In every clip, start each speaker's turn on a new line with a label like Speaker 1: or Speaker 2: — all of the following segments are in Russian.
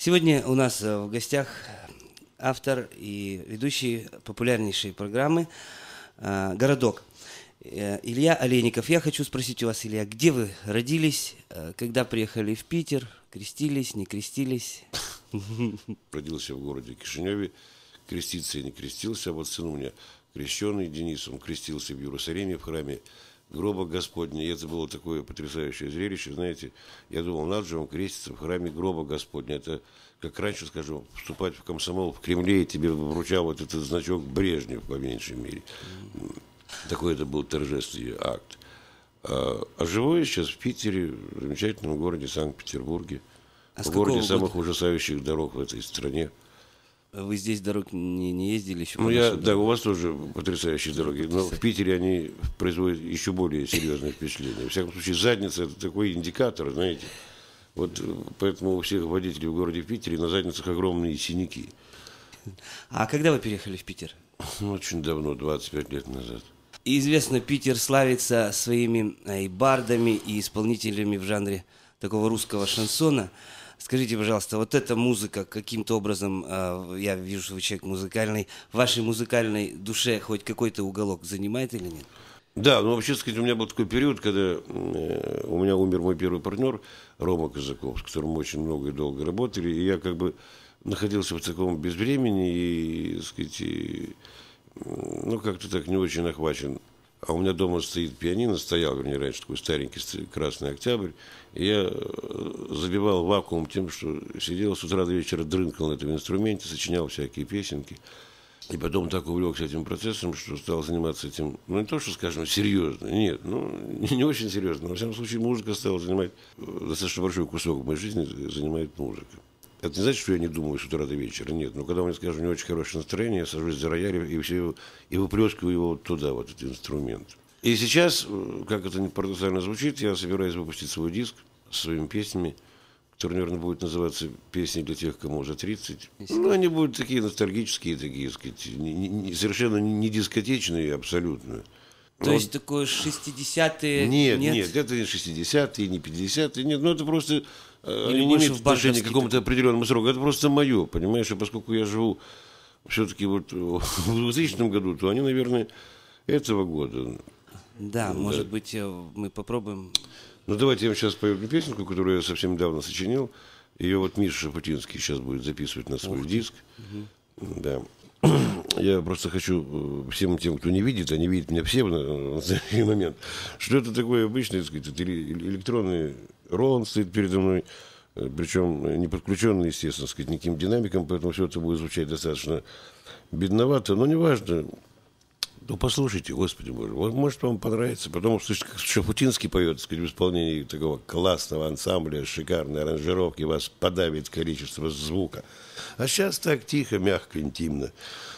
Speaker 1: Сегодня у нас в гостях автор и ведущий популярнейшей программы «Городок» Илья Олейников. Я хочу спросить у вас, Илья, где вы родились, когда приехали в Питер, крестились, не крестились?
Speaker 2: Родился в городе Кишиневе, креститься я не крестился, а вот сын у меня крещеный, Денис, он крестился в Иерусалиме, в храме гроба Господня, и это было такое потрясающее зрелище, знаете, я думал, надо же, он крестится в храме гроба Господня, это как раньше, скажем, вступать в комсомол в Кремле, и тебе вручал вот этот значок Брежнев, по меньшей мере. Такой это был торжественный акт. А живу я сейчас в Питере, в замечательном городе Санкт-Петербурге, в городе самых ужасающих дорог в этой стране.
Speaker 1: Вы здесь дорог не ездили еще?
Speaker 2: Ну, да, у вас тоже потрясающие дороги, но в Питере они производят еще более серьезное впечатление. Во всяком случае, задница – это такой индикатор, знаете. Вот поэтому у всех водителей в городе Питере на задницах огромные синяки.
Speaker 1: А когда вы переехали в Питер?
Speaker 2: Очень давно, 25 лет назад.
Speaker 1: И известно, Питер славится своими и бардами, и исполнителями в жанре такого русского шансона. Скажите, пожалуйста, вот эта музыка каким-то образом, я вижу, что вы человек музыкальный, в вашей музыкальной душе хоть какой-то уголок занимает или нет?
Speaker 2: Да, ну вообще, сказать, у меня был такой период, когда у меня умер мой первый партнер Рома Казаков, с которым мы очень много и долго работали, и я как бы находился в таком безвремени и, сказать, ну как-то так не очень охвачен. А у меня дома стоит пианино, стоял, вернее, раньше такой старенький красный октябрь, и я забивал вакуум тем, что сидел с утра до вечера, дрынкал на этом инструменте, сочинял всякие песенки. И потом так увлекся этим процессом, что стал заниматься этим, ну не то, что, скажем, серьезно, нет, ну не очень серьезно, но, во всяком случае, музыка стала занимать, достаточно большой кусок моей жизни занимает музыка. Это не значит, что я не думаю с утра до вечера, нет, но когда у меня, скажем, не очень хорошее настроение, я сажусь за рояль и выплескиваю его вот туда, вот этот инструмент. И сейчас, как это не парадоксально звучит, я собираюсь выпустить свой диск со своими песнями, который, наверное, будет называться «Песни для тех, кому уже 30». Ну, они будут такие ностальгические, такие, сказать, совершенно не дискотечные абсолютно.
Speaker 1: То есть такое 60-е?
Speaker 2: Нет, это не 60-е, не 50-е, нет, ну это просто не имеет отношения к какому-то определенному сроку, это просто мое, понимаешь, и поскольку я живу все-таки вот в 2000 году, то они, наверное, этого года.
Speaker 1: Да, может быть, мы попробуем.
Speaker 2: Ну, давайте я вам сейчас пою одну песенку, которую я совсем недавно сочинил. Ее вот Миша Шапутинский сейчас будет записывать на свой диск. Да. Я просто хочу всем тем, кто не видит, а не видит меня все в настоящий момент, что это такое обычный, так сказать, электронный роланд стоит передо мной, причем не подключенный, естественно, сказать, никаким динамиком, поэтому все это будет звучать достаточно бедновато, но неважно. Ну, послушайте, Господи Боже, может, вам понравится. Потом услышите, как Шафутинский поет, так сказать, в исполнении такого классного ансамбля, шикарной аранжировки, вас подавит количество звука. А сейчас так тихо, мягко, интимно.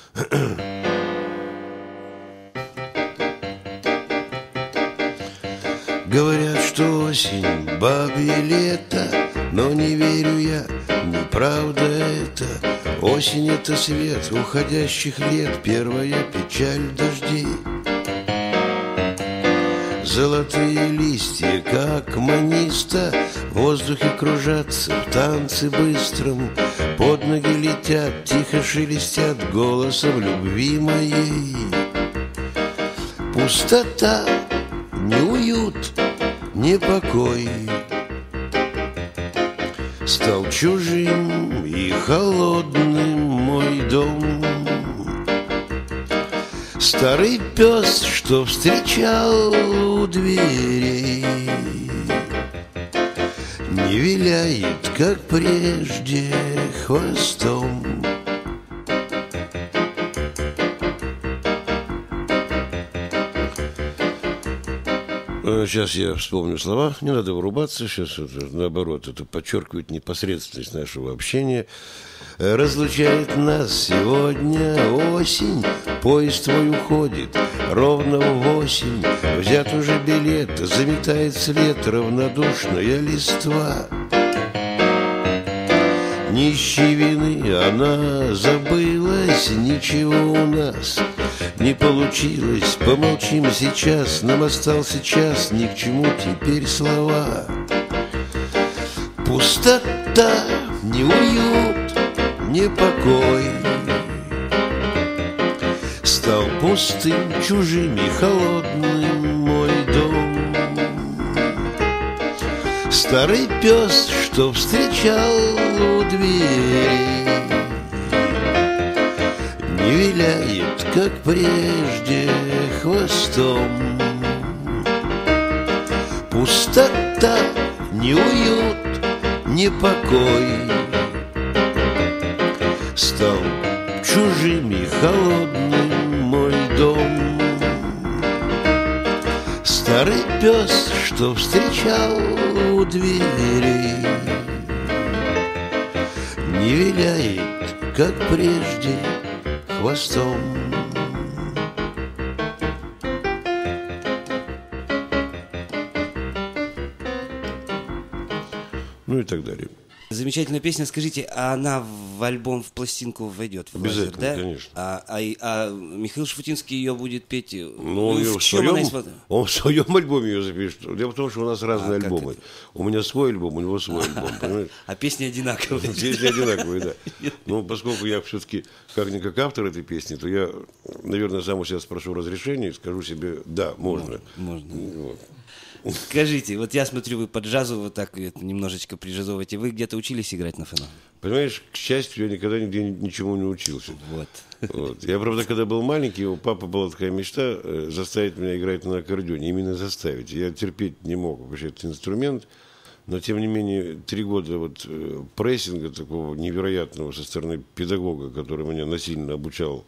Speaker 2: Говорят, что осень, бабье лето, но не верю я, неправда это. Осень — это свет уходящих лет, первая печаль дождей. Золотые листья, как маниста, в воздухе кружатся в танце быстром, под ноги летят, тихо шелестят голосом любви моей. Пустота, неуют, непокой стал чужим и холодным мой дом. Старый пес, что встречал у дверей, не виляет, как прежде, хвостом. Сейчас я вспомню слова, не надо вырубаться, сейчас это, наоборот, это подчеркивает непосредственность нашего общения. Разлучает нас сегодня осень, поезд твой уходит ровно в 8. Взят уже билет, заметает след равнодушная листва. Нищей вины она забылась, ничего у нас не получилось. Помолчим сейчас, нам остался час, ни к чему теперь слова. Пустота, неуют, непокой. Стал пустым, чужим и холодным мой дом. Старый пес, что встречал у двери, не виляет, как прежде, хвостом. Пустота, неуют, непокой. Стал чужим и холодным мой дом. Старый пес, что встречал у двери, не виляет, как прежде, хвостом. Ну и так далее.
Speaker 1: Замечательная песня. Скажите, а она в альбом, в пластинку войдет? В лазер,
Speaker 2: Обязательно,
Speaker 1: да?
Speaker 2: конечно.
Speaker 1: А Михаил Шуфутинский ее будет петь?
Speaker 2: Ну, он, он в своем альбоме ее запишет. Дело в том, что у нас разные альбомы.
Speaker 1: Это?
Speaker 2: У меня свой альбом, у него свой альбом. Понимаете?
Speaker 1: А песни одинаковые.
Speaker 2: Песни одинаковые, да. Но поскольку я все-таки как-никак автор этой песни, то я, наверное, сам у себя спрошу разрешение и скажу себе, да, можно.
Speaker 1: Можно.
Speaker 2: Вот.
Speaker 1: Скажите, вот я смотрю, вы по джазу вот так немножечко прижазовываете. Вы где-то учились играть на фено?
Speaker 2: Понимаешь, к счастью, я никогда нигде ничему не учился.
Speaker 1: Вот.
Speaker 2: Вот. Я, правда, когда был маленький, у папы была такая мечта заставить меня играть на аккордеоне. Именно заставить. Я терпеть не мог вообще этот инструмент. Но, тем не менее, 3 года вот прессинга такого невероятного со стороны педагога, который меня насильно обучал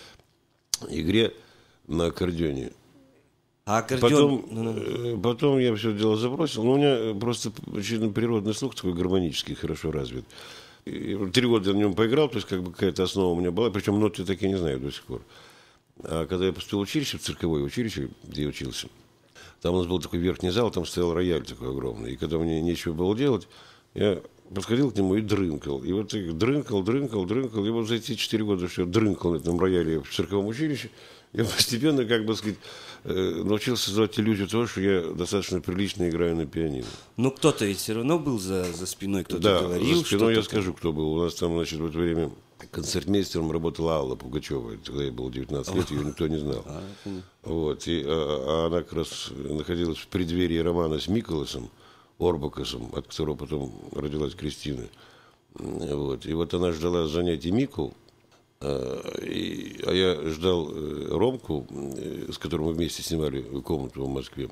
Speaker 2: игре на аккордеоне.
Speaker 1: А аккордеон...
Speaker 2: Потом я все дело забросил. Но у меня просто очень природный слух такой гармонический, хорошо развит. И 3 года я на нем поиграл, то есть как бы какая-то основа у меня была. Причем ноты я так и не знаю до сих пор. А когда я поступил в училище, в цирковое училище, где я учился, там у нас был такой верхний зал, там стоял рояль такой огромный. И когда мне нечего было делать, я подходил к нему и дрынкал. И вот дрынкал. И вот за эти 4 года, что я дрынкал на этом рояле в цирковом училище, я постепенно, как бы сказать, научился создавать иллюзию того, что я достаточно прилично играю на пианино.
Speaker 1: Ну, кто-то ведь все равно был за спиной, кто-то
Speaker 2: Да,
Speaker 1: говорил.
Speaker 2: за спиной я скажу, кто был. У нас там, значит, в это время концертмейстером работала Алла Пугачева. Тогда ей было 19 лет, ее никто не знал. Вот. А она как раз находилась в преддверии романа с Миколасом Орбакасом, от которого потом родилась Кристина. Вот. И вот она ждала занятий Микол, а я ждал Ромку, с которым мы вместе снимали комнату в Москве.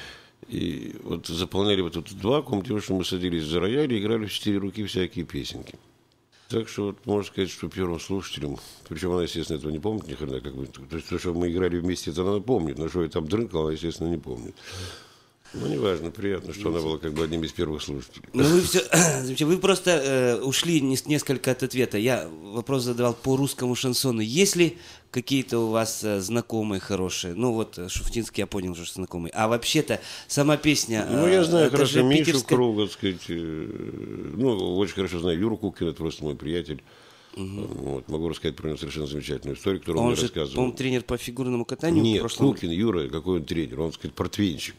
Speaker 2: И вот заполняли вот этот вакуум тем, что мы садились за рояль и играли в 4 руки всякие песенки. Так что вот можно сказать, что первым слушателем, причем она, естественно, этого не помнит ни хрена, как бы, то есть то, что мы играли вместе, это она помнит, но что я там дрынкал, она, естественно, не помнит. Ну, неважно, приятно, что она была как бы одним из первых слушателей.
Speaker 1: Ну, вы просто ушли несколько от ответа. Я вопрос задавал по русскому шансону. Есть ли какие-то у вас знакомые хорошие? Ну, вот Шуфутинский, я понял, что знакомый. А вообще-то сама песня...
Speaker 2: Ну, я знаю хорошо Мишу
Speaker 1: питерская...
Speaker 2: Круга, так сказать. Ну, очень хорошо знаю Юру Кукина, это просто мой приятель. Вот, могу рассказать про него совершенно замечательную историю, которую он мне рассказывал.
Speaker 1: Он тренер по фигурному катанию?
Speaker 2: Нет,
Speaker 1: в прошлом...
Speaker 2: Кукин, Юра, какой он тренер? Он, так сказать, портвейнчик.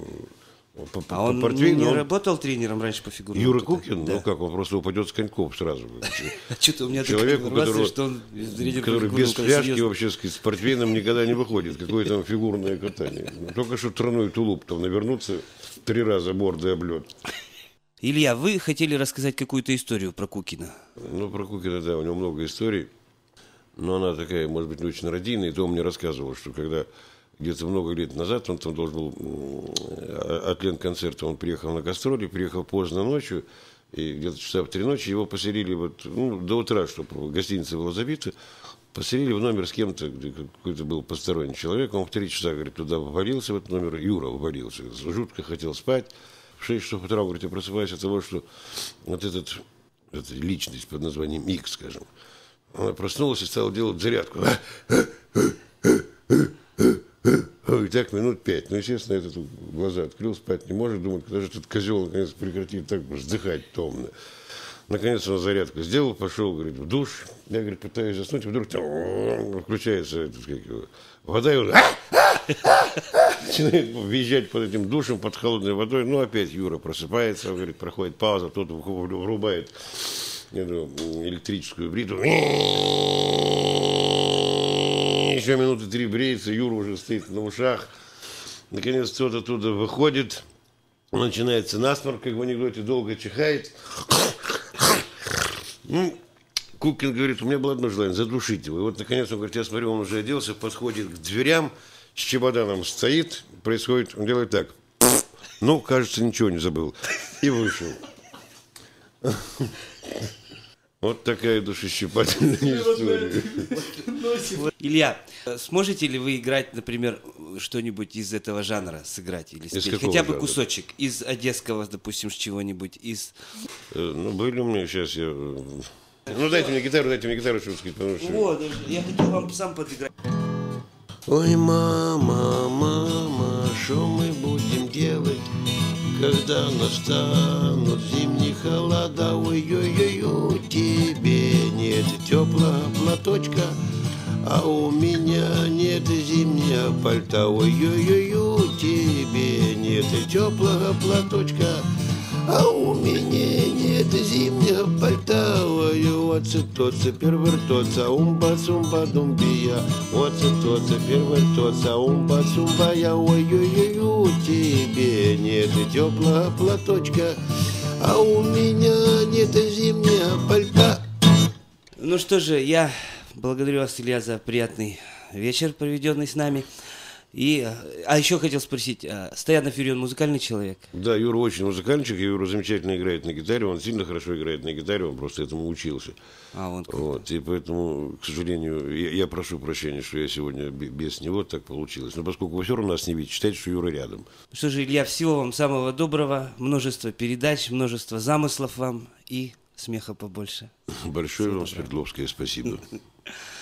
Speaker 1: Он не работал тренером раньше по фигурному
Speaker 2: Юра
Speaker 1: катанию?
Speaker 2: Кукин?
Speaker 1: Да.
Speaker 2: Ну как, он просто упадет с коньков сразу.
Speaker 1: Что-то у меня
Speaker 2: человеку,
Speaker 1: такая информация, что он
Speaker 2: который без фляжки вообще, сказать, с портвейном никогда не выходит. Какое там фигурное катание. Только что тройной тулуп, там навернуться 3 раза мордой об лед.
Speaker 1: Илья, вы хотели рассказать какую-то историю про Кукина?
Speaker 2: Ну, про Кукина, да, у него много историй. Но она такая, может быть, не очень родийная. И то он мне рассказывал, что когда где-то много лет назад, он там должен был от Ленконцерта, он приехал на гастроли, приехал поздно ночью, и где-то часа в 3 ночи его поселили вот, до утра, чтобы гостиница была забита, поселили в номер с кем-то, где какой-то был посторонний человек. Он в 3 часа, говорит, туда ввалился в этот номер, Юра ввалился, жутко хотел спать. В 6 часов утра, говорит, я просыпаюсь от того, что вот эта личность под названием Икс, скажем, она проснулась и стала делать зарядку. И так минут 5. Ну, естественно, этот глаза открыл, спать не может, думает, когда же этот козел наконец прекратит так вздыхать томно. Наконец он зарядку сделал, пошел, говорит, в душ. Я, говорит, пытаюсь заснуть, и вдруг включается вода, и он начинает въезжать под этим душем, под холодной водой. Ну, опять Юра просыпается, говорит, проходит пауза, тот врубает эту электрическую бритву. Еще минуты 3 бреется, Юра уже стоит на ушах. Наконец кто-то оттуда выходит. Начинается насморк, как в анекдоте, долго чихает. Кукин говорит, у меня было одно желание, задушить его. И вот, наконец, он говорит, я смотрю, он уже оделся, подходит к дверям, с чемоданом стоит, происходит, он делает так. Ну, кажется, ничего не забыл. И вышел. Вот такая душещипательная история.
Speaker 1: Илья, сможете ли вы играть, например, что-нибудь из этого жанра сыграть или спеть? Хотя бы
Speaker 2: жанра?
Speaker 1: Кусочек из одесского, допустим, с чего-нибудь, из...
Speaker 2: Ну, были у меня сейчас, я... Ну, дайте мне гитару, чтобы сказать, потому что...
Speaker 1: Вот, я хотел вам сам подыграть.
Speaker 2: Ой, мама, мама, что мы будем делать, когда настанут зимние холода? Ой-ой-ой, тебе нет теплого платочка, а у меня нет зимнего пальта. Ой-ой-ой, тебе нет теплого платочка, а у меня нет зимнего пальта. Ой, оце-тоце, первертоца, умба-сумба-думбия. Оце-тоце, первертоца, умба-сумбая. Ой-ой-ой, тебе нет теплого платочка, а у меня нет зимнего пальта.
Speaker 1: Ну что же, я благодарю вас, Илья, за приятный вечер, проведенный с нами. А еще хотел спросить, Стоянов Юрий, он музыкальный человек?
Speaker 2: Да, Юра очень музыкальничек, Юра замечательно играет на гитаре, он сильно хорошо играет на гитаре, он просто этому учился. Вот, и поэтому, к сожалению, я прошу прощения, что я сегодня без него так получилось. Но поскольку вы все равно нас не видите, считайте, что Юра рядом.
Speaker 1: Что же, Илья, всего вам самого доброго, множество передач, множество замыслов вам и смеха побольше.
Speaker 2: Большое вам, Свердловское, спасибо.